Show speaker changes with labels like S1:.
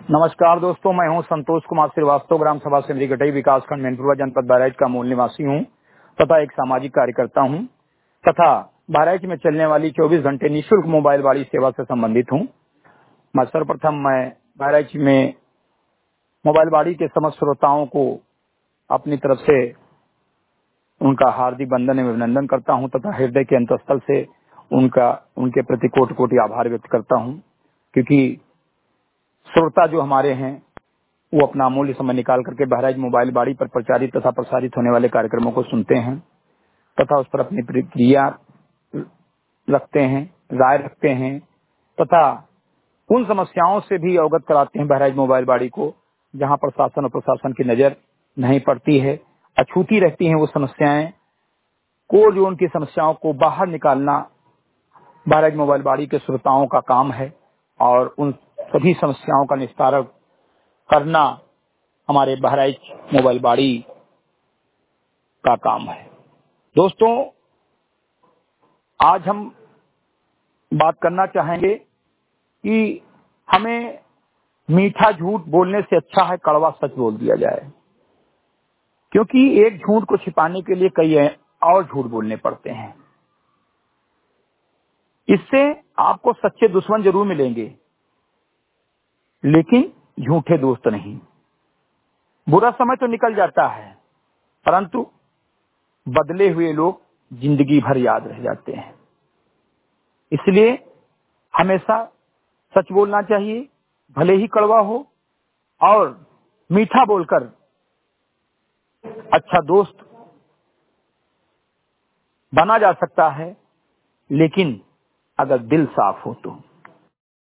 S1: नमस्कार दोस्तों, मैं हूं संतोष कुमार श्रीवास्तव, ग्राम सभा सिमरी गटई, विकासखंड मैनपुरा, जनपद बहराइच का मूल निवासी हूं तथा एक सामाजिक कार्यकर्ता हूं तथा बहराइच में चलने वाली 24 घंटे निःशुल्क मोबाइल बाड़ी सेवा से संबंधित हूं। सर्वप्रथम मैं बहराइच में मोबाइल बाड़ी के समस्त श्रोताओं को अपनी तरफ से उनका हार्दिक वंदन एवं अभिनंदन करता हूं तथा हृदय के अंतस्थल से उनके प्रति कोटि कोटि आभार व्यक्त करता हूं, क्योंकि श्रोता जो हमारे हैं वो अपना अमूल्य समय निकाल करके बहराइच मोबाइल बाड़ी पर प्रचारित तथा प्रसारित होने वाले कार्यक्रमों को सुनते हैं तथा उस पर अपनी प्रतिक्रिया रखते हैं, राय रखते हैं तथा उन समस्याओं से भी अवगत कराते हैं बहराइच मोबाइल बाड़ी को, जहां पर शासन और प्रशासन की नजर नहीं पड़ती है, अछूती रहती हैं वो समस्याएं को। जो उनकी समस्याओं को बाहर निकालना बहराइच मोबाइल बाड़ी के श्रोताओं का काम है और उन सभी समस्याओं का निस्तारण करना हमारे बहराइच मोबाइल बाड़ी का काम है। दोस्तों, आज हम बात करना चाहेंगे कि हमें मीठा झूठ बोलने से अच्छा है कड़वा सच बोल दिया जाए, क्योंकि एक झूठ को छिपाने के लिए कई और झूठ बोलने पड़ते हैं। इससे आपको सच्चे दुश्मन जरूर मिलेंगे, लेकिन झूठे दोस्त नहीं। बुरा समय तो निकल जाता है, परंतु बदले हुए लोग जिंदगी भर याद रह जाते हैं। इसलिए हमेशा सच बोलना चाहिए, भले ही कड़वा हो, और मीठा बोलकर अच्छा दोस्त बना जा सकता है, लेकिन अगर दिल साफ हो तो।